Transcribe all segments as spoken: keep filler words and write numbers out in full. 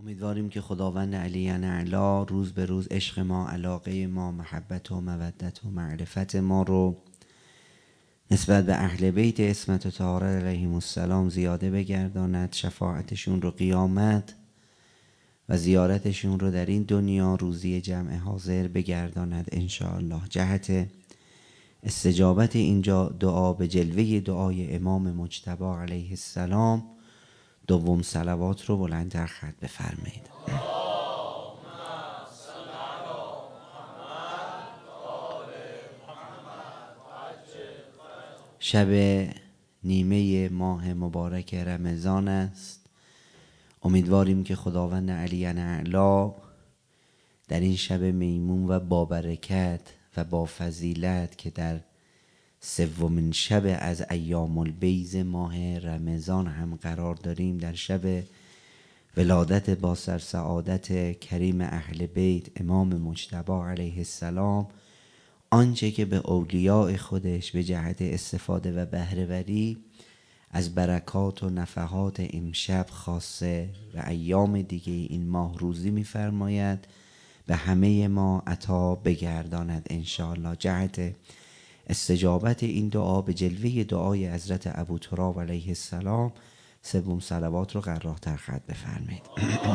امیدواریم که خداوند علی اعلی روز به روز عشق ما، علاقه ما، محبت و مودت و معرفت ما رو نسبت به اهل بیت عصمت و طهارت علیهم السلام زیاده بگرداند، شفاعتشون رو قیامت و زیارتشون رو در این دنیا روزی جمع حاضر بگرداند انشاءالله. جهت استجابت اینجا دعا به جلوه دعای امام مجتبی علیه السلام دوم صلوات رو بلندتر خط بفرمایید. شب نیمه ماه مبارک رمضان است. امیدواریم که خداوند علی اعلی در این شب میمون و با برکت و با فضیلت که در سومین شب از ایام البیض ماه رمضان هم قرار داریم، در شب ولادت با سرسعادت کریم اهل بیت امام مجتبی علیه السلام، آنچه که به اولیاء خودش به جهت استفاده و بهره‌وری از برکات و نفحات امشب خاصه و ایام دیگه این ماه روزی می‌فرماید به همه ما عطا بگرداند انشاءالله. جهت استجابت این دعا به جلوه دعای حضرت ابوتراب علیه السلام سوم صلوات رو قرارتر خط بفرمایید.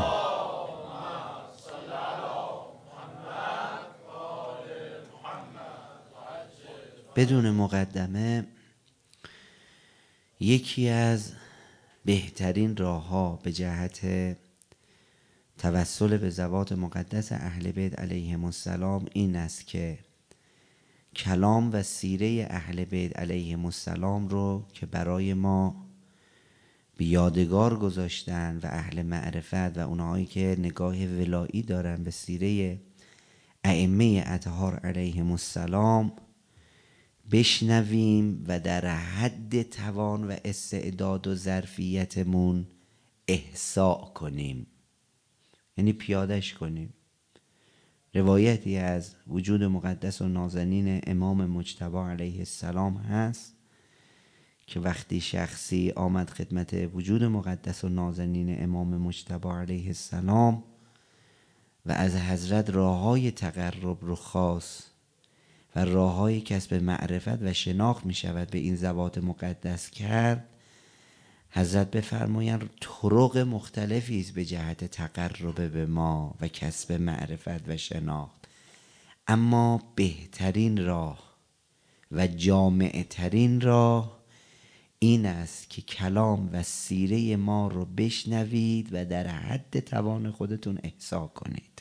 بدون مقدمه، یکی از بهترین راه ها به جهت توسل به ذوات مقدس اهل بیت علیهم السلام این است که کلام و سیره اهل بیت علیهم السلام رو که برای ما بیادگار گذاشتن و اهل معرفت و اونهایی که نگاه ولایی دارن به سیره ائمه اطهار علیهم السلام بشنویم و در حد توان و استعداد و ظرفیتمون احصاء کنیم، یعنی پیادش کنیم. روایتی از وجود مقدس و نازنین امام مجتبی علیه السلام هست که وقتی شخصی آمد خدمت وجود مقدس و نازنین امام مجتبی علیه السلام و از حضرت راههای تقرب رو خواست و راههای کسب معرفت و شناخت می شود به این ذوات مقدس کرد، حضرت بفرمایند طرق مختلفی است به جهت تقرب به ما و کسب معرفت و شناخت، اما بهترین راه و جامع ترین راه این است که کلام و سیره ما رو بشنوید و در حد توان خودتون احصا کنید.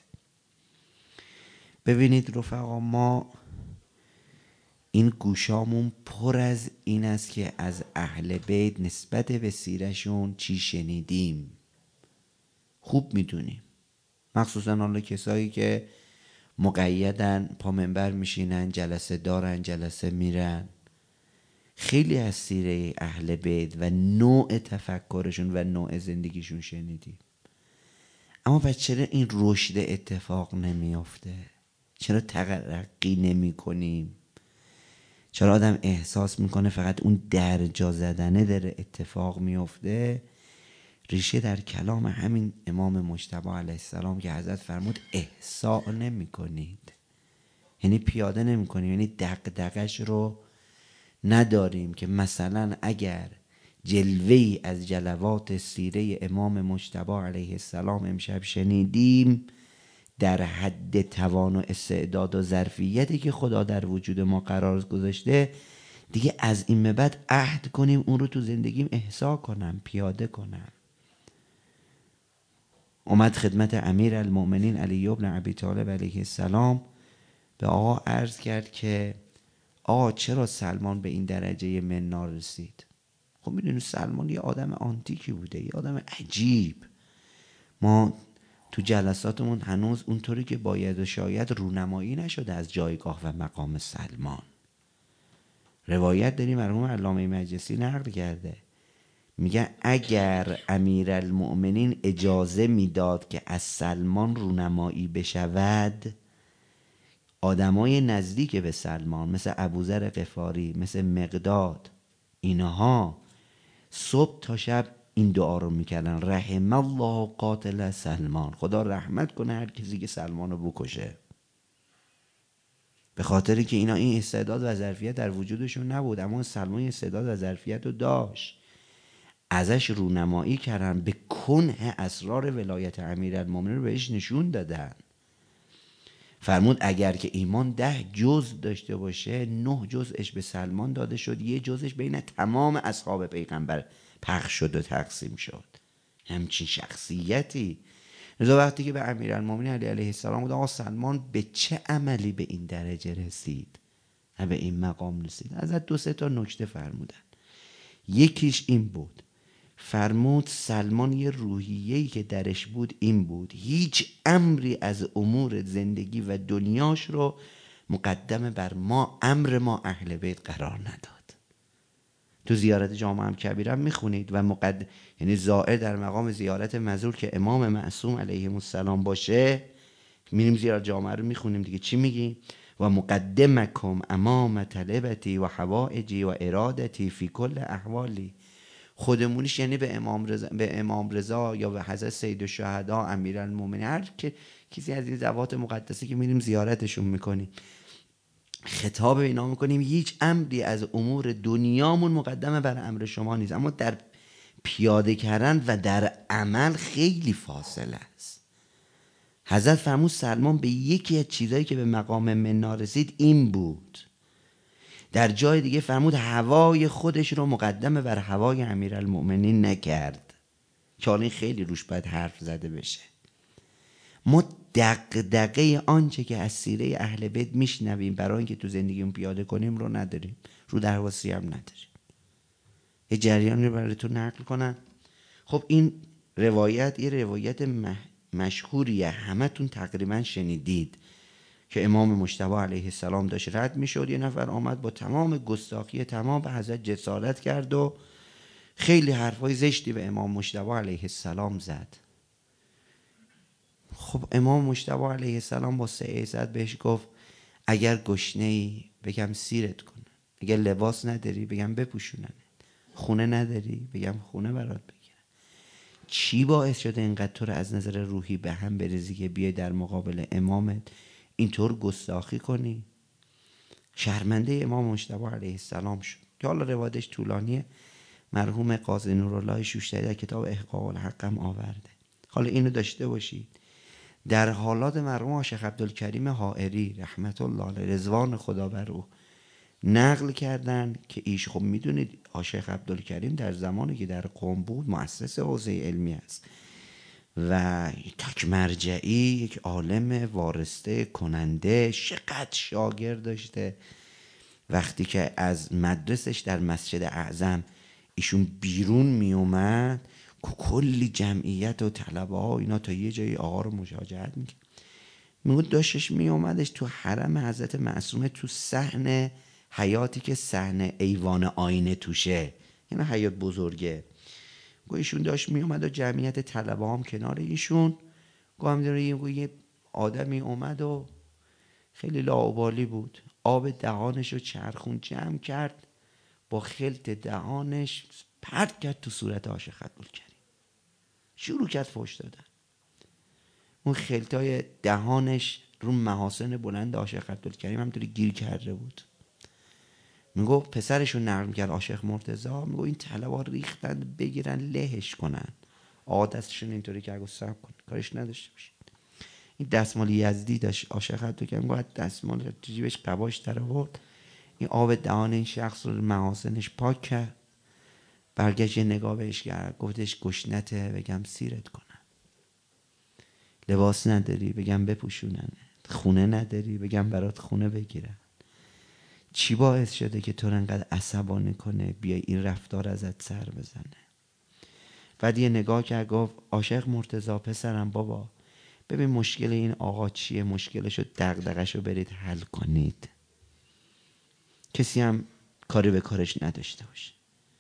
ببینید رفقا، ما این گوشامون پر از این است که از اهل بیت نسبت به سیرشون چی شنیدیم خوب میدونیم، مخصوصا حالا کسایی که مقیدن، پا منبر میشینن، جلسه دارن، جلسه میرن، خیلی از سیره اهل بیت و نوع تفکرشون و نوع زندگیشون شنیدیم. اما پس چرا این رشد اتفاق نمیافته؟ چرا ترقی نمی کنیم؟ چرا آدم احساس میکنه فقط اون درجا زدنه داره اتفاق میافته؟ ریشه در کلام همین امام مجتبی علیه السلام که حضرت فرمود احصاء نمی کنید، یعنی پیاده نمی کنیم، یعنی دغدغش رو نداریم که مثلا اگر جلوه‌ای از جلوات سیره امام مجتبی علیه السلام امشب شنیدیم در حد توان و استعداد و ظرفیتی که خدا در وجود ما قرار گذاشته، دیگه از این به بعد عهد کنیم اون رو تو زندگیم احصا کنم، پیاده کنم. اومد خدمت امیر المؤمنین علی بن ابی طالب علیه السلام، به آقا عرض کرد که آقا چرا سلمان به این درجه مننا رسید؟ خب میدونی سلمان یه آدم آنتیکی بوده، یه آدم عجیب. ما تو جلساتمون هنوز اونطوری که باید و شاید رونمایی نشده از جایگاه و مقام سلمان. روایت داریم مرحوم علامه مجلسی نقل کرده، میگه اگر امیرالمؤمنین اجازه میداد که از سلمان رونمایی بشود، آدمای نزدیک به سلمان مثل ابوذر غفاری، مثل مقداد، اینها صبح تا شب این دعا رو میکردن، رحم الله قاتل سلمان، خدا رحمت کنه هر کسی که سلمان رو بکشه. به خاطر که اینا این استعداد و ظرفیت در وجودشون نبود، اما سلمان این استعداد و ظرفیت رو داشت. ازش رونمایی کردن، به کنه اسرار ولایت امیرالمومنین رو بهش نشون دادن. فرمود اگر که ایمان ده جز داشته باشه، نه جزش به سلمان داده شد، یه جزش بین تمام اصحاب پیغمبر پخش شد و تقسیم شد. همچین شخصیتی. لذا وقتی که به امیرالمومنین علی علیه السلام بود آقا سلمان به چه عملی به این درجه رسید و به این مقام رسید، ازت دو سه تا نکته فرمودن. یکیش این بود، فرمود سلمان یه روحیه‌ای که درش بود این بود، هیچ امری از امور زندگی و دنیاش رو مقدم بر ما، امر ما اهل بیت قرار نداد. تو زیارت جامع کبیره میخونید و مقدم، یعنی زائر در مقام زیارت مزور که امام معصوم علیه السلام باشه، میریم زیارت جامع رو میخونیم دیگه، چی میگیم؟ و مقدمکم امام طلبتی و حوائجی و ارادتی فی کل احوالی. خودمونیش یعنی به امام رضا، به امام رضا یا به حضرت سید الشهدا امیرالمومنین، هر که کسی از این ذوات مقدسه که میریم زیارتشون میکنیم، خطاب اینا میکنیم هیچ امری از امور دنیامون مقدمه بر امر شما نیست، اما در پیاده کردن و در عمل خیلی فاصله است. حضرت فرمود سلمان به یکی از چیزایی که به مقام منا رسید این بود. در جای دیگه فرمود هوای خودش رو مقدمه بر هوای امیرالمومنین نکرد، که حالا خیلی روش باید حرف زده بشه. ما دغدغه آنچه که از سیره اهل بیت میشنویم برای اینکه تو زندگیمون پیاده کنیم رو نداریم، رو درواسی هم نداریم. یه جریان رو براتون نقل کنم. خب این روایت یه روایت مشهوریه، همه تون تقریبا شنیدید که امام مجتبی علیه السلام داشت رد میشد، یه نفر آمد با تمام گستاخی تمام به حضرت جسارت کرد و خیلی حرفای زشتی به امام مجتبی علیه السلام زد. خب امام مجتبی علیه السلام با سه عزت بهش گفت اگر گشنه‌ای بگم سیرت کنن، اگر لباس نداری بگم بپوشونن، خونه نداری بگم خونه برات بگیرن. چی باعث شده اینقدر تو رو از نظر روحی به هم بریزی که بیای در مقابل امامت اینطور گستاخی کنی؟ شرمنده امام مجتبی علیه السلام شد که حالا روایتش طولانیه، مرحوم قاضی نورالله شوشتری در کتاب احقاق الحق هم آورده. حالا اینو داشته باشید. در حالات مرحوم شیخ عبدالکریم حائری رحمت الله علیه رضوان خدا بر او نقل کردن که ایش، خب میدونید شیخ عبدالکریم در زمانی که در قم بود مؤسس حوزه علمی است و تک مرجعی، یک عالم وارسته کننده، چقدر شاگرد داشته. وقتی که از مدرسش در مسجد اعظم ایشون بیرون می اومد، کلی جمعیت و طلبه ها اینا تا یه جایی آقا رو مشاجرت میکرد. میگود داشتش می اومدش تو حرم حضرت معصومه، تو صحن حیاتی که صحن ایوان آینه توشه، یعنی حیات بزرگه. گو ایشون داشت می اومد و جمعیت طلبه هم کنار ایشون. گو هم داره یه آدمی اومد و خیلی لاابالی بود، آب دهانش رو چرخون جمع کرد، با خلط دهانش پرت کرد تو صورت عاشق عبدالکریم، شروع کرد فحش دادن. اون خلطای دهانش رو محاسن بلند عاشق عبدالکریم همطوری گیر کرده بود. میگو پسرشون نقل کرد عاشق مرتضی، میگو این طلبا ریختن بگیرن لهش کنن، عادتشون اینطوری که اگه صبر کن کارش نداشته باشید. این دستمال یزدی داشت عاشق عبدالکریم، میگو دستمال تو جیبش قباش در آورد، این آب دهان این شخص رو محاسنش پاک کرد، برگشت یه نگاه بهش کرد، گفتش گشنته بگم سیرت کنن، لباس نداری بگم بپوشونن، خونه نداری بگم برات خونه بگیرن. چی باعث شده که تو رو انقدر عصبانی کنه بیای این رفتار ازت سر بزنه؟ بعد یه نگاه کرد گفت عاشق مرتضی پسرم، بابا ببین مشکل این آقا چیه، مشکلشو دغدغه‌شو برید حل کنید، کسی هم کاری به کارش نداشته باشه.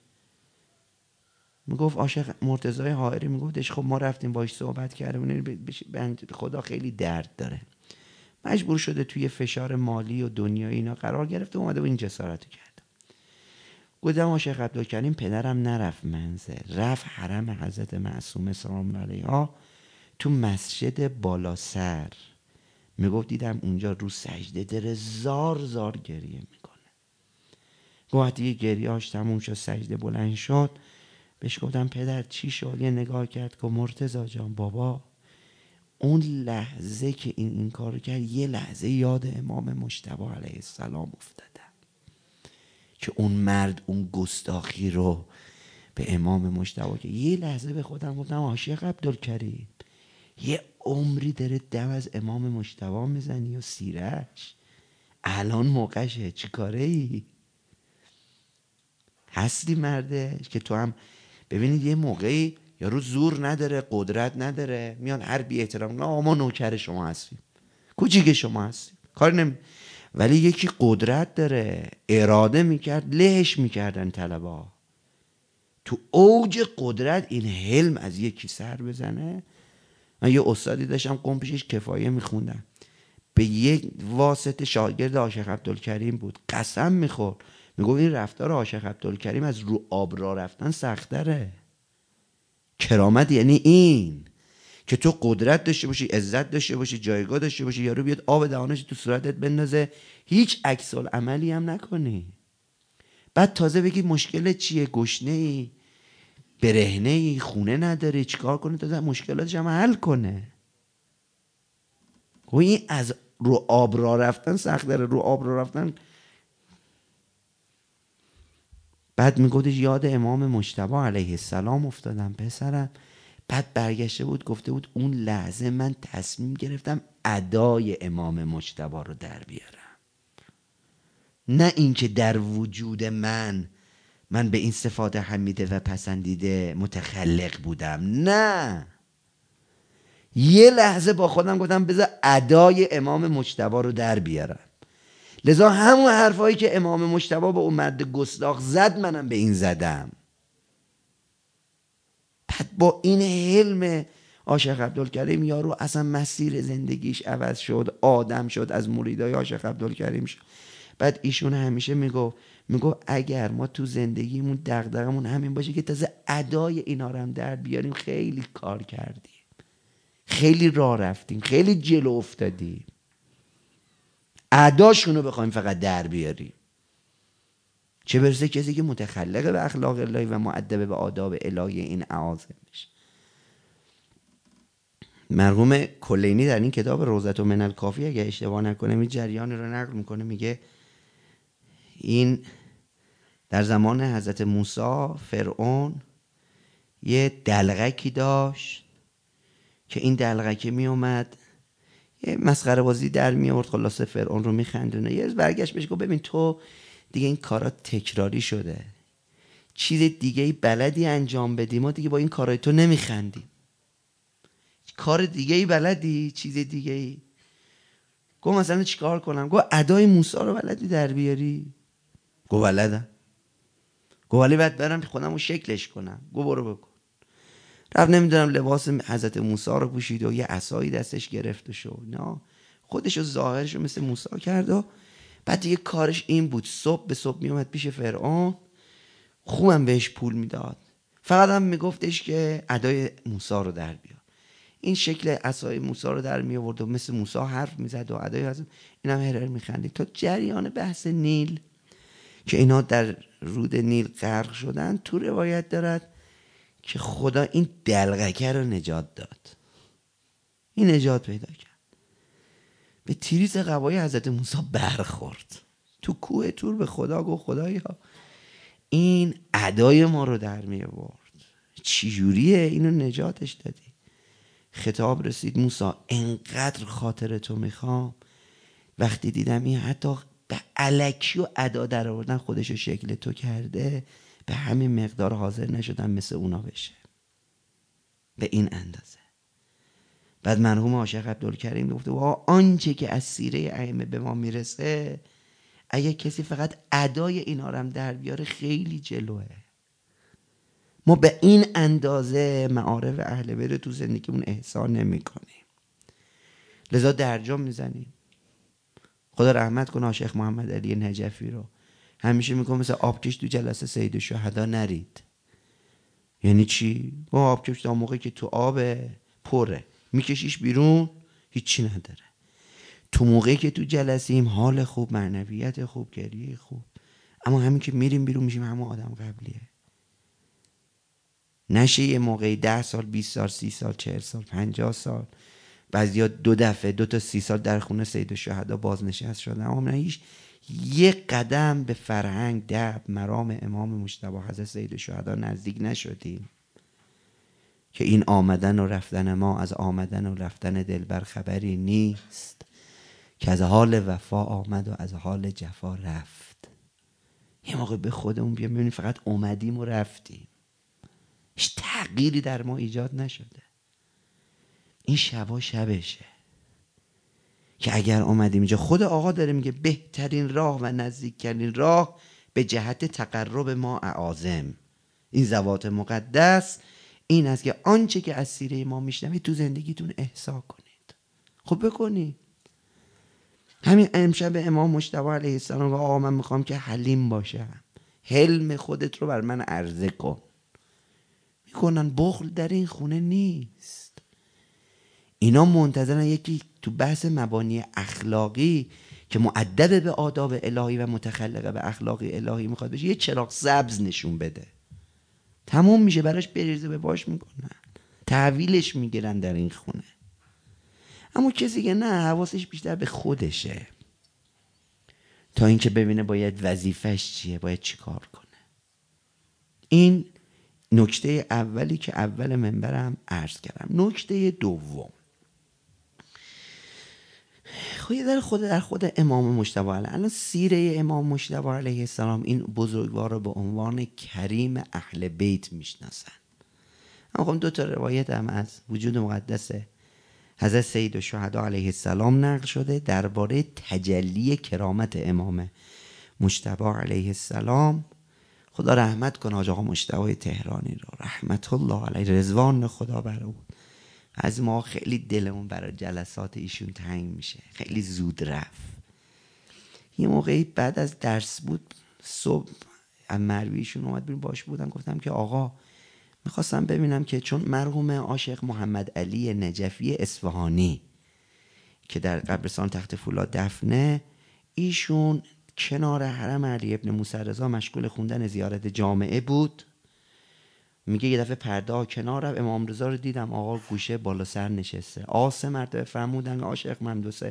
میگفت عاشق مرتضی حائری میگفتش خب ما رفتیم باش صحبت کردیم، خدا خیلی درد داره، مجبور شده توی فشار مالی و دنیایی اینا قرار گرفته، اومده و این جسارتو کرده. گفتم عاشق عبدالکریم پدرم نرفت منزل، رفت حرم حضرت معصومه سلام الله علیها تو مسجد بالا سر. میگفت دیدم اونجا رو سجده داره زار زار گریه میکنه. وقتی گریهاش تموم شد سجده بلند شد، بهش گفتم پدر چی شد؟ یه نگاه کرد که مرتضی جان بابا اون لحظه که این این کارو کرد یه لحظه یاد امام مجتبی علیه السلام افتادم که اون مرد اون گستاخی رو به امام مجتبی که یه لحظه به خودم گفتم عاشق عبدالکریم یه عمری داره دم از امام مجتبی میزنی و سیرش، الان موقعشه چی کاره ای؟ هستی مردش که تو هم ببینید یه موقعی یارو زور نداره قدرت نداره میان هر بی احترام نه ما نوکر شما هستیم کوچیک شما هستیم کار نمی، ولی یکی قدرت داره اراده میکرد لهش میکردن طلبا تو اوج قدرت این حلم از یکی سر بزنه. من یه استادی داشتم قم پیشش کفایه میخوندم به یک واسطه شاگرد عاشق عبدالکریم بود قسم میخورد میگفت این رفتار عاشق عبدالکریم از رو آب را رفتن سختره. کرامت یعنی این که تو قدرت داشته باشی عزت داشته باشی جایگاه داشته باشی یارو بیاد آب دهانش تو صورتت بندازه هیچ عکس العملی هم نکنی بعد تازه بگی مشکل چیه گشنه ای برهنه ای خونه نداری چیکار کنه تازه مشکلاتش هم حل کنه. و این از رو آب را رفتن سخت داره رو آب را رفتن. بعد میگفتش یاد امام مجتبی علیه السلام افتادم پسرم. بعد برگشته بود گفته بود اون لحظه من تصمیم گرفتم ادای امام مجتبی رو در بیارم، نه اینکه در وجود من من به این صفات حمیده و پسندیده متخلق بودم، نه یه لحظه با خودم گفتم بذار ادای امام مجتبی رو در بیارم. لذا همون حرفایی که امام مجتبی به اون مرد گستاخ زد منم به این زدم. بعد با این حلم عاشق عبدالکریم یارو اصلا مسیر زندگیش عوض شد آدم شد از مریدای عاشق عبدالکریم شد. بعد ایشون همیشه میگو میگو اگر ما تو زندگیمون دغدغمون همین باشه که تازه ادای اینا رو هم در بیاریم خیلی کار کردیم خیلی راه رفتیم خیلی جلو افتادیم اداشونو بخوایم فقط در بیاریم چه برسه کسی که متخلق به اخلاق الهی و مؤدب به آداب الهی این اعاظم بشه. مرحوم کلینی در این کتاب روضة من الکافی اگه اشتباه نکنم این جریان رو نقل میکنه میگه این در زمان حضرت موسی فرعون یه دلغکی داشت که این دلغکی می اومد یه مسخره بازی در می آورد خلاصه فرعون رو میخندونه. یه روز برگشت بهش گفت ببین تو دیگه این کارا تکراری شده چیز دیگه ای بلدی انجام بدی ما دیگه با این کارای تو نمیخندیم کار دیگه ای بلدی چیز دیگه ای. گفت مثلا چیکار کنم؟ گفت ادای موسی رو بلدی در بیاری؟ گفت بلدم. گفت ولی بعد برم خودم رو شکلش کنم. گفت برو بکن. رفت نمیدونم لباس حضرت موسی رو پوشید و یه عصایی دستش گرفت و شو نه خودش رو ظاهرش رو مثل موسی کرد و بعد دیگه کارش این بود صبح به صبح میومد پیش فرعون خوبم بهش پول میداد فقط هم میگفتش که ادای موسی رو در بیار. این شکل عصای موسی رو در می آورد و مثل موسی حرف میزد و ادای از اینم هر هر میخندید تا جریان بحث نیل که اینا در رود نیل غرق شدن. تو روایت دارد که خدا این دلغکه رو نجات داد این نجات پیدا کرد به تیریز قبای حضرت موسی برخورد تو کوه تور به خدا گفت خدایا این ادای ما رو در می آورد چی جوریه اینو نجاتش دادی. خطاب رسید موسی انقدر خاطر تو میخوام وقتی دیدم این حتی به الکی و ادا در آوردن خودشو شکل تو کرده به همین مقدار حاضر نشدم مثل اونا بشه به این اندازه. بعد مرحوم عاشق عبدالکریم گفته و آنچه که از سیره ائمه به ما میرسه اگه کسی فقط ادای اینا رو هم در بیاره خیلی جلوه. ما به این اندازه معارف اهل بیت تو زندگیمون احسان نمی کنیم لذا درجا میزنیم. خدا رحمت کنه شیخ محمد علی نجفی رو همیشه میگم مثلا آبکش تو جلسه سید الشهدا نرید. یعنی چی؟ با آبکش تا موقعی که تو آب پره میکشیش بیرون هیچی نداره. تو موقعی که تو جلسیم حال خوب، معنویت خوب، گریه خوب، اما همین که میریم بیرون میشیم همون آدم قبلیه. نشه یه موقعی ده سال، بیست سال، سی سال، چهل سال، پنجاه سال، بعضیا دو دفعه دو تا سی سال در خونه سید الشهدا بازنشست شدن، اما نه هیچ یک قدم به فرهنگ، دب، مرام امام مجتبی حضرت سید الشهدا نزدیک نشدیم که این آمدن و رفتن ما از آمدن و رفتن دلبر خبری نیست، که از حال وفا آمد و از حال جفا رفت. یه موقع به خودمون بیام ببینیم فقط اومدیم و رفتیم، هیچ تغییری در ما ایجاد نشده. این شبا شبشه که اگر اومدیم اینجا، خود آقا داره میگه بهترین راه و نزدیکترین راه به جهت تقرب ما اعاظم، این ذوات مقدس، این است که آنچه که از سیره ما میشنوید تو زندگیتون احسا کنید. خب بکنید. همین امشب امام مجتبی علیه السلام و آقا من میخوام که حلیم باشم، حلم خودت رو بر من عرضه کن. میکنن بخل در این خونه نیست. اینا منتظرن یکی تو بحث مبانی اخلاقی که مؤدب به آداب الهی و متخلقه به اخلاق الهی میخواد بشه، یه چراغ سبز نشون بده، تموم میشه، براش بریزه به باش میکنن، تحویلش میگیرن در این خونه. اما کسی که نه، حواسش بیشتر به خودشه تا اینکه ببینه باید وظیفش چیه، باید چی کار کنه. این نکته اولی که اول منبرم عرض کردم. نکته دوم، خود در خود در خود امام مجتبی علیه الان سیره امام مجتبی علیه السلام این بزرگوار رو به عنوان کریم اهل بیت میشناسن. اما دو تا روایت هم از وجود مقدس حضرت سید الشهدا علیه السلام نقل شده درباره تجلی کرامت امام مجتبی علیه السلام. خدا رحمت کنه حاج آقا مجتبی تهرانی رو، رحمت الله علیه، رضوان خدا بر او. از ما خیلی دلمون برای جلسات ایشون تنگ میشه، خیلی زود رفت. یه موقعی بعد از درس بود، صبح از مرویشون اومد بیرون، باش بودم، گفتم که آقا میخواستم ببینم که چون مرحوم عاشق محمد علی نجفی اصفهانی که در قبرستان تخت فولاد دفنه، ایشون کنار حرم علی ابن موسی رضا مشغول خوندن زیارت جامعه بود. میگه یه دفعه پرده ها کنار رفت، امام رضا رو دیدم آقا گوشه بالا سر نشسته. آسه مرتبه فرمودن عاشق ممدوسه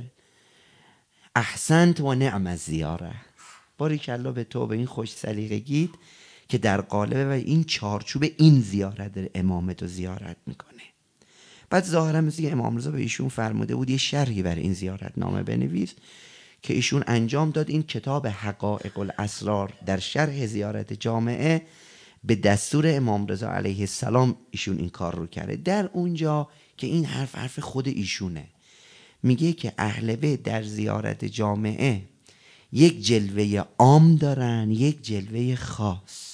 احسنت و نعم از زیاره، باریکالله به تو، به این خوش سلیقگیت که در قالب و این چارچوب این زیارت داره امامت رو زیارت میکنه. بعد ظاهرا مثل که امام رضا به ایشون فرموده بود یه شرحی برای این زیارت نامه بنویس که ایشون انجام داد. این کتاب حقائق الاسرار در شرح زیارت جامعه به دستور امام رضا علیه السلام ایشون این کار رو کرده. در اونجا که این حرف حرف خود ایشونه، میگه که اهل بیت در زیارت جامعه یک جلوه عام دارن، یک جلوه خاص.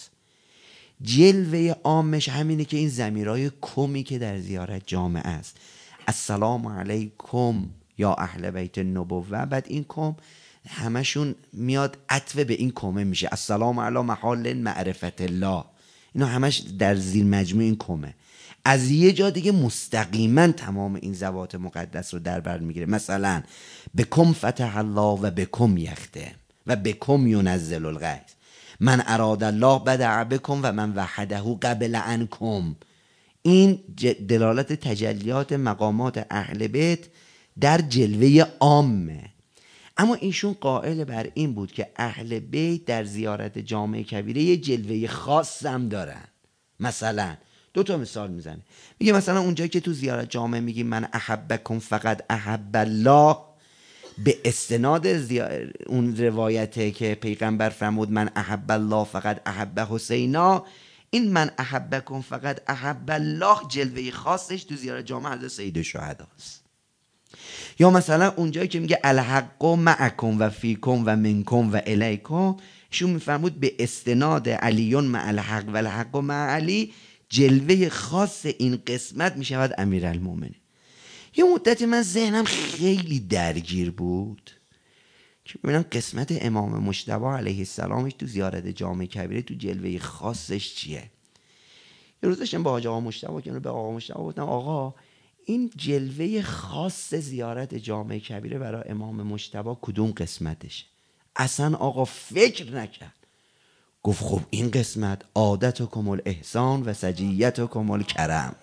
جلوه عامش همینه که این ضمیرای کمی که در زیارت جامعه است، السلام علیکم یا اهل بیت النبوه، بعد این کم همشون میاد عطف به این کمه میشه السلام علی محال معرفت الله، اینا همش در زیر مجموع این کمه. از یه جا دیگه مستقیما تمام این ذوات مقدس رو در بر میگیره. مثلا بکم فتح الله و بکم یختم و بکم ینزل الغیث، من اراد الله بدع بکم و من وحده قبل عنکم. این دلالت تجلیات مقامات اهل بیت در جلوه عامه. اما ایشون قائل بر این بود که اهل بیت در زیارت جامع کبیره یه جلوه خاص هم دارن. مثلا دو تا مثال میزنه، میگه مثلا اونجایی که تو زیارت جامع میگی من احبکم فقط احب الله، به استناد زیار... اون روایته که پیغمبر فرمود من احب الله فقط احب حسینا، این من احبکم فقط احب الله جلوه خاصش تو زیارت جامع حضرت سید الشهدا است. یا مثلا اونجایی که میگه الحق معکم و فیکم و منکم و الیکم، شون میفرمود به استناد علیون مع الحق و الحق مع علی، جلوه خاص این قسمت میشود امیرالمومنین. یه مدتی من ذهنم خیلی درگیر بود که ببینم قسمت امام مجتبی علیه السلامش تو زیارت جامع کبیره تو جلوه خاصش چیه. یه روز داشتم با حاج آقا مجتبی که به آقا مجتبی گفتم آقا این جلوه خاص زیارت جامع کبیره برای امام مجتبی کدوم قسمتشه؟ اصلا آقا فکر نکرد، گفت خب این قسمت عادتکم الاحسان و سجیتکم الکرم.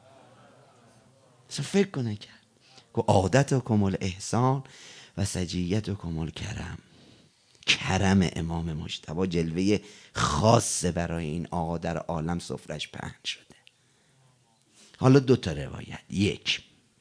اصلا فکر نکرد، گفت عادتکم الاحسان و سجیتکم الکرم. کرم امام مجتبی جلوه خاصه برای این آقا در عالم سفرش پهن شده. حالا دو تا روایت. یک،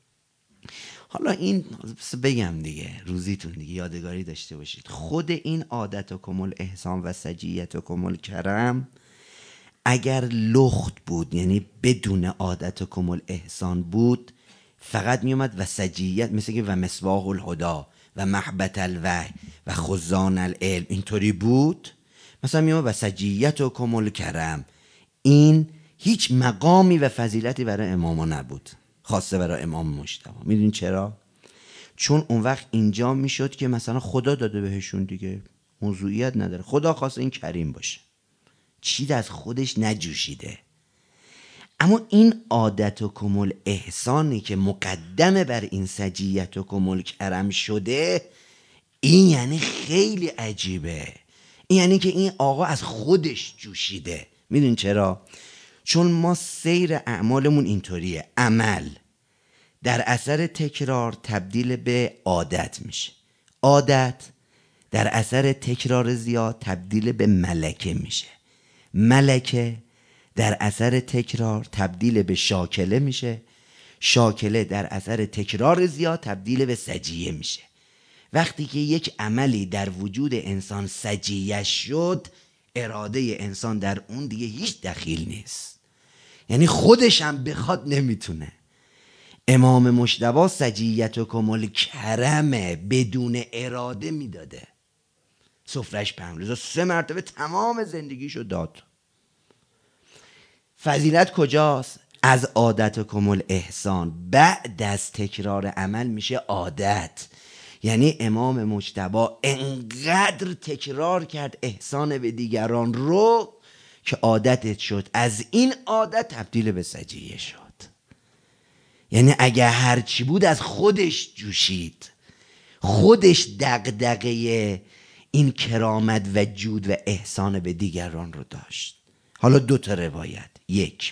حالا این بگم دیگه روزیتون دیگه یادگاری داشته باشید، خود این عادتکم الاحسان و سجیتکم الکرم اگر لخت بود، یعنی بدون عادتکم الاحسان بود، فقط میومد و سجیت، مثل که و مسواق الهدا و محبت الوحی و خزان العلم اینطوری بود، مثلا میومد و سجیتکم الکرم، این هیچ مقامی و فضیلتی برای اماما نبود، خاصه برای امام مجتبی. میدونین چرا؟ چون اون وقت اینجا میشد که مثلا خدا داده بهشون دیگه، موضوعیت نداره، خدا خواسته این کریم باشه، چیز از خودش نجوشیده. اما این عادتکم الاحسانی که مقدمه بر این سجیتکم الکرم شده، این یعنی خیلی عجیبه. این یعنی که این آقا از خودش جوشیده. میدونین چرا؟ چون ما سیر اعمالمون اینطوریه، عمل در اثر تکرار تبدیل به عادت میشه، عادت در اثر تکرار زیاد تبدیل به ملکه میشه، ملکه در اثر تکرار تبدیل به شاکله میشه، شاکله در اثر تکرار زیاد تبدیل به سجیه میشه. وقتی که یک عملی در وجود انسان سجیه شد، اراده انسان در اون دیگه هیچ دخیل نیست، یعنی خودش هم بخواد نمیتونه. امام مجتبی سجیتکم الکرم بدون اراده میداده، سفرش پهن، سه مرتبه تمام زندگیشو داد. فضیلت کجاست؟ از عادتکم الاحسان بعد از تکرار عمل میشه عادت. یعنی امام مجتبی انقدر تکرار کرد احسان به دیگران رو که عادتت شد، از این عادت تبدیل به سجیه شد. یعنی اگه هرچی بود از خودش جوشید، خودش دغدغه این کرامت و جود و احسان به دیگران رو داشت. حالا دو تا روایت. یک،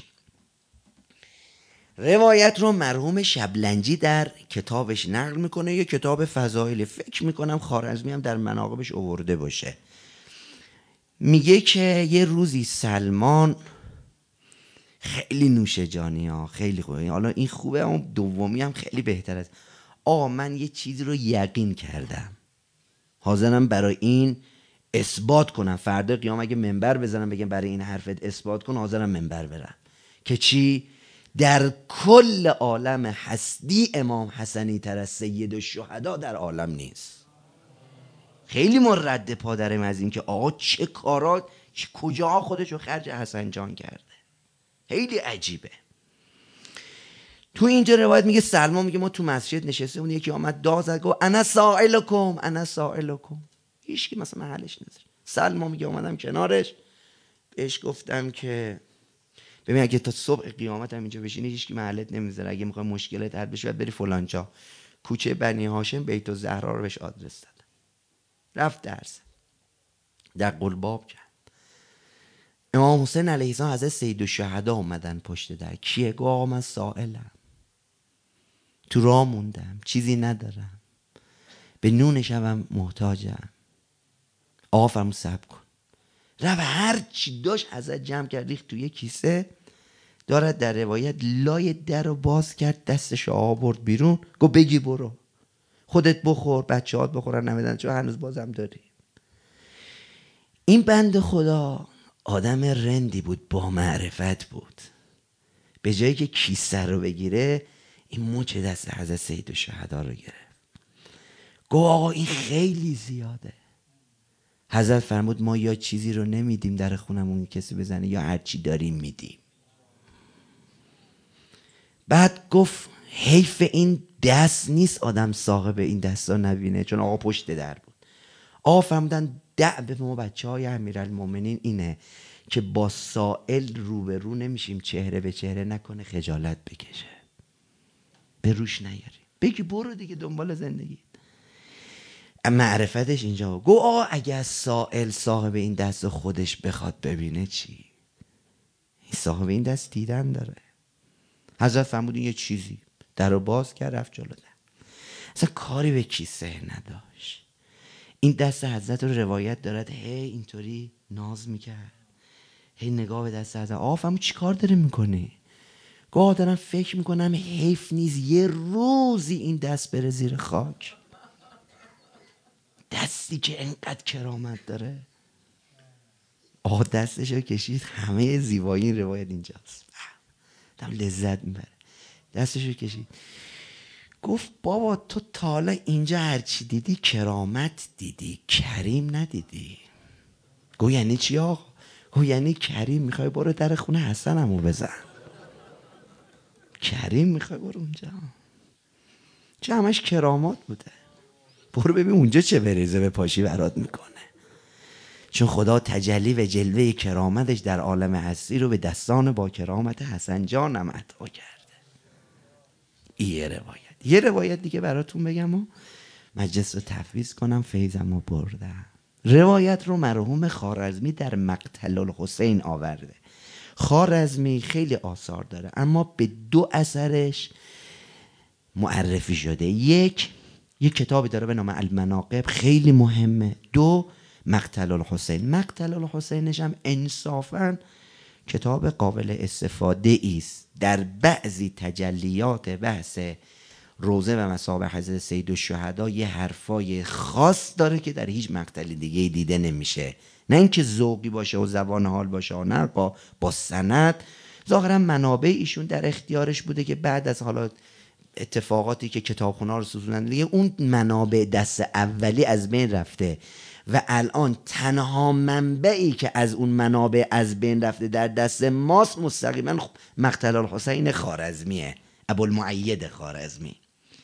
روایت رو مرحوم شبلنجی در کتابش نقل میکنه، یه کتاب فضائل، فکر میکنم خوارزمی هم در مناقبش آورده باشه. میگه که یه روزی سلمان، خیلی نوشه جانی ها، خیلی خوبه، حالا این خوبه اما دومی هم خیلی بهتر است. آقا من یه چیزی رو یقین کردم، حاضرم برای این اثبات کنم، فردا قیام اگه منبر بزنم بگم برای این حرفت اثبات کن، حاضرم منبر برم. که چی؟ در کل عالم هستی امام حسنی تر از سید الشهدا در عالم نیست. خیلی ما رد پا داریم از این که آقا چه کارات، کجا خودشو خرج حسن جان کرده. خیلی عجیبه. تو اینجا روایت میگه سلمان میگه ما تو مسجد نشسته بودیم، یکی آمد داد زد گفت انا سائلکم انا سائلکم، هیچ کی مثلا محلش نذاشت. سلمان میگه اومدم کنارش، بهش گفتم که ببین اگه تا صبح قیامت هم اینجا بشینی هیچ کی محلت نمیذاره، اگه میخوای مشکلت حل بشه باید بری فلان جا، کوچه بنی هاشم بیت الزهرا رو بهش آدرس داد. رفت درس در قلباب کرد. امام حسین علیه السلام حضرت سید الشهدا اومدن پشت در. کیه؟ گفت آقا من سائلم، تو راه موندم، چیزی ندارم، به نون شبم محتاجم. آقا فرمود صبر کن. رفت هر چی داشت حضرت جمع کرد ریخت توی کیسه. دارد در روایت لای در رو باز کرد، دستش آقا برد بیرون، گفت بگی برو خودت بخور، بچه هات بخورن نمیدن چون هنوز بازم داری. این بند خدا آدم رندی بود، با معرفت بود. به جایی که کیسه رو بگیره این مچ دست حضرت سید الشهدا رو گرفت. گفت آقا این خیلی زیاده. حضرت فرمود ما یا چیزی رو نمیدیم در خونمون کسی بزنه یا هرچی داریم میدیم. بعد گفت حیف این دست نیست آدم صاحب این دستا نبینه، چون آقا پشت در بود. آقا فرمودن دأب ما بچه های امیرالمومنین اینه که با سائل رو به رو نمیشیم، چهره به چهره نکنه خجالت بکشه، به روش نیاری، بگی برو دیگه دنبال زندگی. معرفتش اینجا گو آقا اگه سائل صاحب این دست خودش بخواد ببینه چی؟ صاحب این دست دیدن داره. حضرت فرمودین یه چیزی در رو باز کرد رفت جلو در، اصلا کاری به کیسه نداشت. این دست حضرت رو روایت دارد هی اینطوری ناز میکرد، هی نگاه به دست حضرت. آقا فرمود چی کار داره میکنه؟ گاه دارم فکر میکنم حیف نیست یه روزی این دست بره زیر خاک، دستی که انقدر کرامت داره. آقا دستشو کشید، همه زیبایی این روایت اینجاست، دم لذت میبره. دستشو کشید گفت بابا تو تا حالا اینجا هرچی دیدی کرامت دیدی، کریم ندیدی. گو یعنی چی آقا؟ گو یعنی کریم میخوای برو در خونه حسنمو بزن، کریم میخوای برو اونجا، چه همش کرامات بوده، برو ببین اونجا چه بریزه به پاشی برات میکنه. چون خدا تجلی و جلوه کرامتش در عالم هستی رو به دستان با کرامت حسن جانم عطا کرده. یه روایت یه روایت دیگه براتون بگم و مجلس رو تفویض کنم، فیضم رو بردم. روایت رو مرحوم خوارزمی در مقتل الحسین آورده. خوارزمی خیلی آثار داره اما به دو اثرش معرفی شده. یک یک کتابی داره به نام المناقب خیلی مهمه. دو مقتل الحسین. مقتل الحسینش هم انصافاً کتاب قابل استفاده است. در بعضی تجلیات بحث روزه و مثابه حضرت سید الشهدا یه حرفای خاص داره که در هیچ مقتل دیگه دیده نمیشه، نه اینکه ذوقی باشه و زبان حال باشه، نه با با سند. ظاهرا منابع ایشون در اختیارش بوده که بعد از حالا اتفاقاتی که کتابخونا رو سوزوندن دیگه اون منابع دست اولی از بین رفته و الان تنها منبعی که از اون منابع از بین رفته در دست ماست مستقیما مقتل الحسین خوارزمیه، ابوالمعید خوارزمی.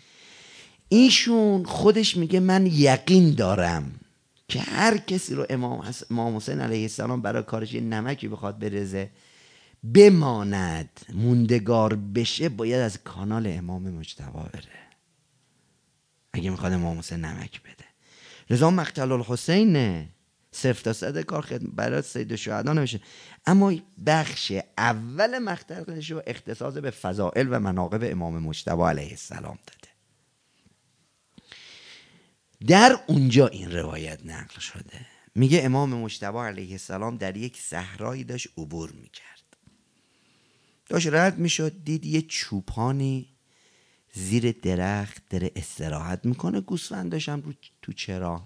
ایشون خودش میگه من یقین دارم که هر کسی رو امام, حس... امام حسین علیه السلام برای کارش یه نمکی بخواد برزه بماند موندگار بشه باید از کانال امام مجتبی بره اگه میخواد امام حسین نمک بده. لذا مقتل الحسین نه صفر تا صد کار خدمت برای سید الشهدا نمیشه، اما بخش اول مقتلش رو اختصاص به فضائل و مناقب امام مجتبی علیه السلام داده. در اونجا این روایت نقل شده. میگه امام مجتبی علیه السلام در یک صحرایی داشت عبور میکرد، داشت رد میشد، دید یه چوپانی زیر درخت داره استراحت میکنه، گوسفندش هم رو تو چرا.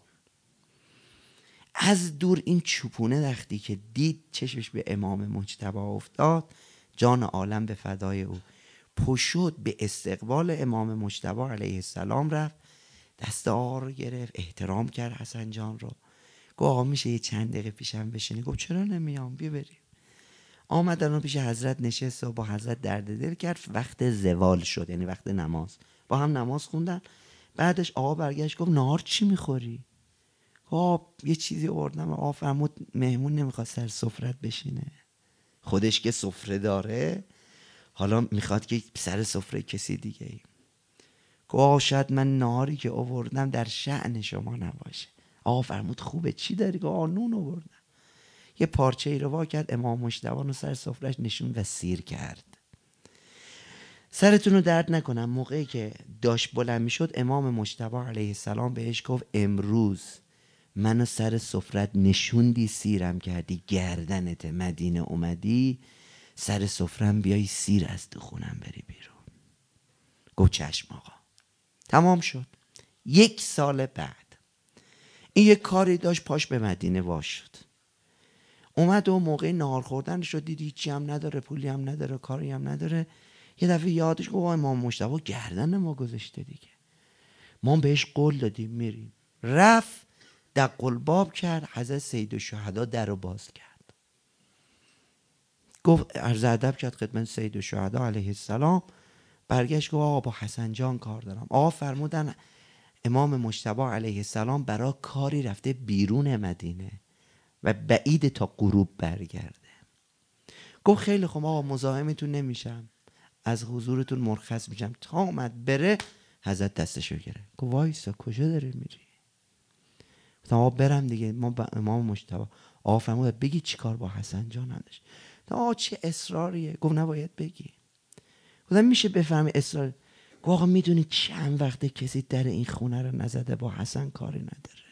از دور این چوپونه وقتی که دید چشمش به امام مجتبی افتاد، جان عالم به فدای او، پشد به استقبال امام مجتبی علیه السلام رفت، دست آقا رو گرفت، احترام کرد حسن جان رو. گفت آقا میشه یه چند دقیقه پیشم بشینی؟ گفت چرا نمیام، بیا بریم. آمدن و پیش حضرت نشست و با حضرت درد دل کرد. وقت زوال شد، یعنی وقت نماز، با هم نماز خوندن. بعدش آقا برگشت گفت نهار چی میخوری؟ آقا یه چیزی آوردم. آقا فرمود مهمون نمیخواد سر سفرت بشینه، خودش که سفره داره حالا میخواد که سر سفره کسی دیگه ای. گفت شاید من نهاری که آوردم در شأن شما نباشه. آقا فرمود خوبه چی داری؟ گفت آقا نون آوردم. یه پارچه ای رو وا کرد، امام مجتبی رو سر سفرهش نشون و سیر کرد. سرتون رو درد نکنم، موقعی که داشت بلند میشد امام مجتبی علیه السلام بهش گفت امروز منو سر سفرت نشوندی، سیرم کردی، گردنت مدینه اومدی، سر سفرم بیای سیر از تو خونم بری بیرون. گفت چشم آقا. تمام شد. یک سال بعد این یک کاری داشت، پاش به مدینه واش شد. اومد و موقع نهار خوردن شد، دید هیچی هم نداره، پولی هم نداره، کاری هم نداره. یه دفعه یادش گفت امام مجتبی گردن ما گذاشته دیگه، ما بهش قول دادیم میریم. رفت دق الباب کرد، حضرت سید الشهدا در رو باز کرد. گفت عرض ادب کرد خدمت سید الشهدا علیه السلام. برگشت گفت آقا با حسن جان کار دارم. آقا فرمودن امام مجتبی علیه السلام برای کاری رفته بیرون مدینه و بعید تا غروب برگرده. گفت خیلی خوب آقا مزاحمتون نمیشم، از حضورتون مرخص میشم. تا اومد بره حضرت دستشو گرفت. گفت وایسا کجا داری میری؟ گفتم آقا برم دیگه. ما با امام مجتبی آقا فرمود بگی چی کار با حسن جان نداشت. آقا چه اصراریه؟ گفت نباید بگی. گفتم میشه بفهمی اصرار؟ گفت آقا میدونی چند وقته کسی در این خونه رو نزده با حسن کاری نداره.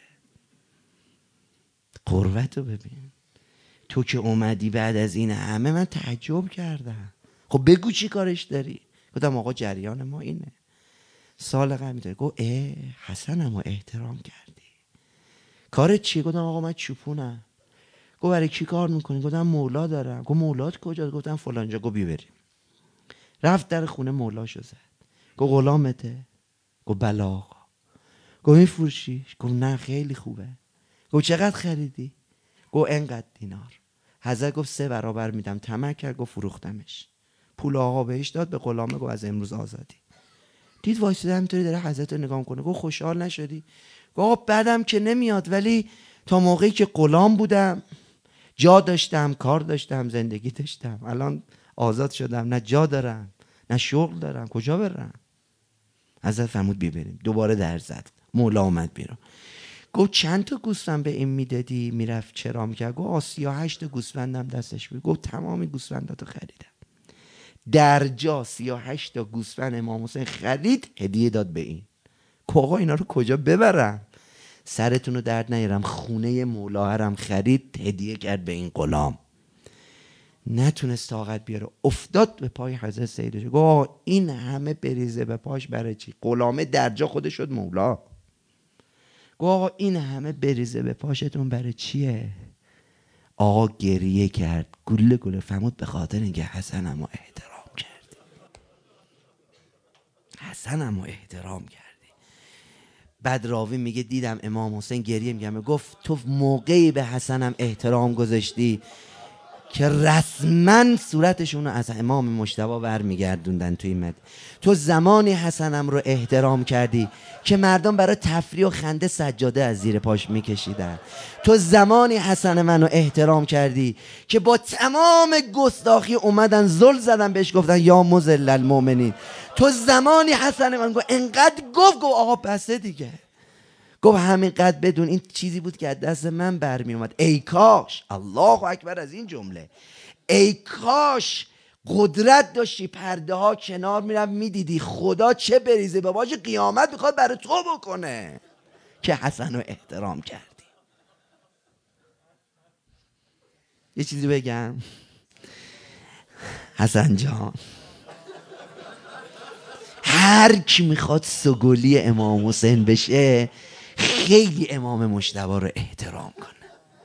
قربتو ببین تو که اومدی بعد از این همه، من تعجب کردم. خب بگو چی کارش داری؟ گفتم آقا جریان ما اینه سال قبل میداره. گفت اه حسنمو احترام کردی، کارت چیه؟ گفتم آقا من چوپونم. گفت برای کی کار میکنی؟ گفتم مولا دارم. گفت مولات کجا؟ گفتم فلانجا. گفت بی بریم. رفت در خونه مولاشو زد. گفت غلامته؟ گفت بله آقا. گفت میفروشیش؟ گفت نه خیلی خوبه. گفت چقدر خریدی؟ گفت انقدر دینار. حضرت گفت سه برابر میدم. طمع کرد گفت فروختمش. پول آقا بهش داد، به غلامه گفت از امروز آزادی. دید وایساده همینطوری داره حضرت رو نگاه کنه. گفت خوشحال نشدی؟ گفت بعدم که نمیاد، ولی تا موقعی که غلام بودم جا داشتم، کار داشتم، زندگی داشتم. الان آزاد شدم، نه جا دارم نه شغل دارم، کجا برم؟ حضرت فرمود بی بریم. دوباره در زد. مولا اومد بیرون. گفت چند تا گوسفند به این میدادی؟ میرفت چرا میکرد؟ گفت آسیا هشت گوسفندم دستش بود. گفت تمامی گوسفنداتو خریدم. در جا سی و هشت تا گوسفند امام حسین خرید، هدیه داد به این. گفت آقا اینا رو کجا ببرم؟ سرتون رو درد نیارم، خونه مولاهرم خرید، هدیه کرد به این غلام. نتونست طاقت بیاره، افتاد به پای حضرت سیدش. گفت این همه بریزه به پاش برای چی؟ غلامه در جا خودش شد مولا. گفت آقا این همه بریزه به پاشتون برای چیه؟ آقا گریه کرد، گله گله. فرمود به خاطر اینکه حسنمو احترام کردی. حسنمو احترام کردی. بعد راوی میگه دیدم امام حسین گریه میگه. گفت تو موقعی به حسنم احترام گذاشتی که رسما صورتشون رو از امام مجتبی برمیگردوندن توی مد. تو زمانی حسنم رو احترام کردی که مردم برای تفریح و خنده سجاده از زیر پاش میکشیدن. تو زمانی حسن منو احترام کردی که با تمام گستاخی اومدن زل زدن بهش، گفتن یا مذل المؤمنین. تو زمانی حسن من گفت انقدر گفت گفت آقا بسه دیگه. گفت همین قد بدون این چیزی بود که از دست من برمی اومد. ای کاش، الله اکبر از این جمله، ای کاش قدرت داشتی پرده ها کنار میرم میدیدی خدا چه بریزه به باج قیامت میخواد برای تو بکنه که حسن رو احترام کردی. یه چیزی بگم حسن جان، هر کی میخواد سگولی امام حسین بشه خیلی امام مجتبی رو احترام کنه.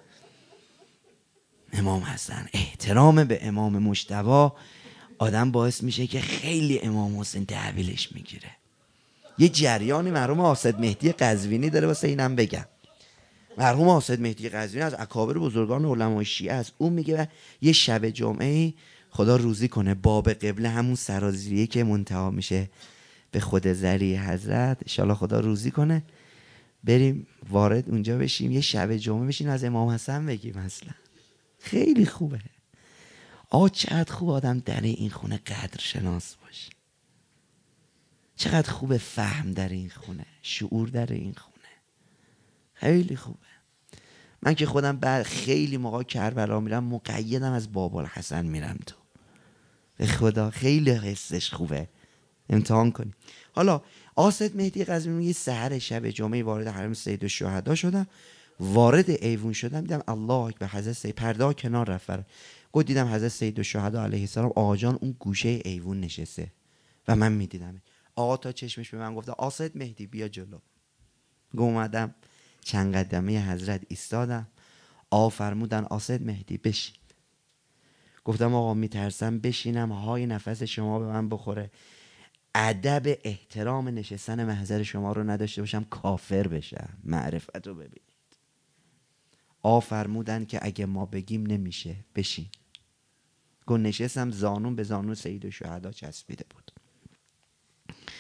امام حسن، احترام به امام مجتبی آدم باعث میشه که خیلی امام حسین تحویلش میگیره. یه جریانی مرحوم حاسد مهدی قزوینی داره، واسه اینم بگم. مرحوم حاسد مهدی قزوینی از اکابر بزرگان علمای شیعه است. اون میگه یه شب جمعه خدا روزی کنه باب قبله، همون سرازیریه که منتهی میشه به خود زری حضرت، انشالله خدا روزی کنه بریم وارد اونجا بشیم، یه شب جمعه بشین از امام حسن بگیم. مثلا خیلی خوبه. آه چقدر خوب آدم در این خونه قدر شناس باشه. چقدر خوبه فهم در این خونه، شعور در این خونه. خیلی خوبه. من که خودم بعد خیلی موقع کربلا میرم مقیدم از باب الحسن میرم تو. به خدا خیلی حسش خوبه، امتحان کنی. حالا آسد مهدی قزوینی میگه سحر شب جمعه وارد حرم سید الشهدا شدم، وارد ایوون شدم دیدم الله اکبر حضرت سید پرده کنار رفت. گفت دیدم حضرت سید الشهدا علیه السلام آقا جان اون گوشه ایوون نشسته و من میدیدم. آقا تا چشمش به من گفت آسد مهدی بیا جلو. گفت اومدم چند قدمه حضرت ایستادم. آقا فرمودن آسد مهدی بشین. گفتم آقا میترسم بشینم های نفس شما به من بخوره، ادب احترام نشستن محضر شما رو نداشته باشم کافر بشم. معرفت رو ببینید. آقا فرمودن که اگه ما بگیم نمیشه بشین. گفت نشستم، زانون به زانون سید الشهدا چسبیده بود.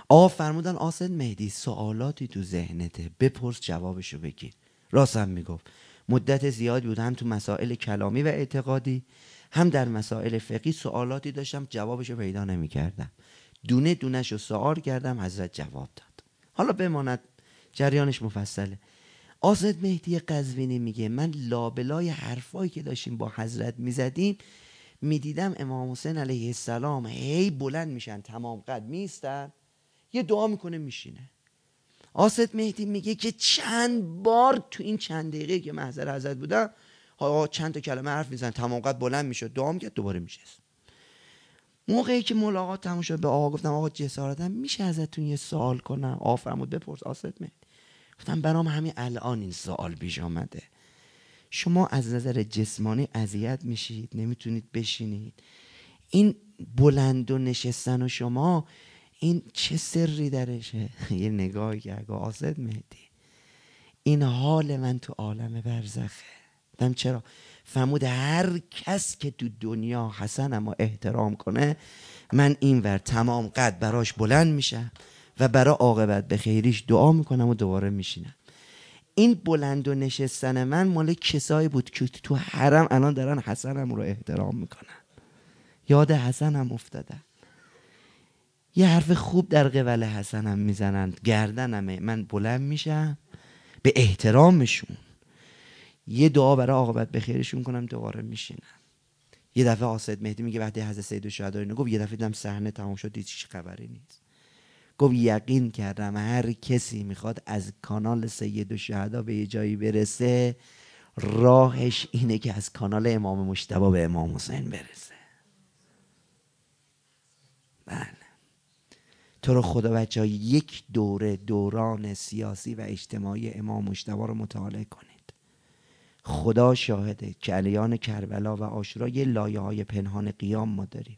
آقا فرمودن آسد مهدی سوالاتی تو ذهنته، بپرس جوابشو بگیر. راستم میگفت مدت زیادی بود هم تو مسائل کلامی و اعتقادی هم در مسائل فقهی سوالاتی داشتم جوابشو پیدا نمیکردم. دونه دونهشو سوال کردم، حضرت جواب داد. حالا بماند جریانش مفصله. آسد مهدی قزوینی میگه من لابلای حرفایی که داشتیم با حضرت میزدیم میدیدم امام حسین علیه السلام هی بلند میشن تمام قد میستن، یه دعا میکنه میشینه. آسد مهدی میگه که چند بار تو این چند دقیقه که محضر حضرت بودم ها چند تا کلمه حرف میزن، تمام قد بلند میشد، دعا میکرد، دوباره میشست. موقعی که ملاقات تموم شد به آقا گفتم آقا جسارتم میشه ازتون یه سوال کنم؟ آقا فرمود بپرس آسد مهدی. گفتم برام همین الان این سوال پیش آمده، شما از نظر جسمانی اذیت میشید، نمیتونید بشینید، این بلند و نشستن و شما این چه سری درشه؟ یه نگاهی که اگه آسد مهدی این حال من تو عالم برزخه. دم چرا؟ فرمود هر کس که تو دنیا حسنم و احترام کنه من این ور تمام قد براش بلند میشم و برای عاقبت به خیریش دعا میکنم و دوباره میشینم. این بلند و نشستن من مال کسایی بود که تو حرم الان دارن حسنم رو احترام میکنن، یاد حسنم افتادن، یه حرف خوب در قبل حسنم میزنن، گردنمه من بلند میشم به احترامشون، یه دعا برای عاقبت به خیرشون کنم، دوباره میشینم. یه دفعه آسد مهدی میگه وقتی حضرت سید الشهدا اینو گفت یه دفعه دیدم صحنه تمام شد، هیچ چیز خبری نیست. گفت یقین کردم هر کسی میخواد از کانال سید الشهدا به یه جایی برسه راهش اینه که از کانال امام مجتبی به امام حسین برسه. بله تو رو خدا بچه ها یک دوره دوران سیاسی و اجتماعی امام مجتبی رو مطالعه کنید. خدا شاهده که علیان کربلا و عاشورا یه لایه های پنهان قیام ما داریم.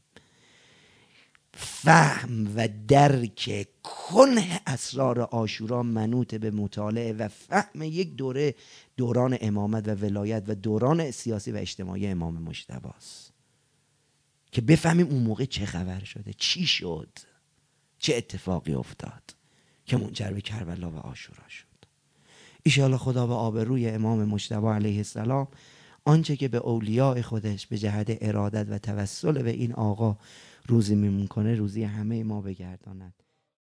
فهم و درک کنه اسرار عاشورا منوط به مطالعه و فهم یک دوره دوران امامت و ولایت و دوران سیاسی و اجتماعی امام مجتبی است که بفهمیم اون موقع چه خبر شده، چی شد، چه اتفاقی افتاد که منجر به کربلا و عاشورا شد. ایشالا خدا به آبروی امام مجتبی علیه السلام آنچه که به اولیاء خودش به جهت ارادت و توسل به این آقا روزی میمون کنه روزی همه ما بگرداند.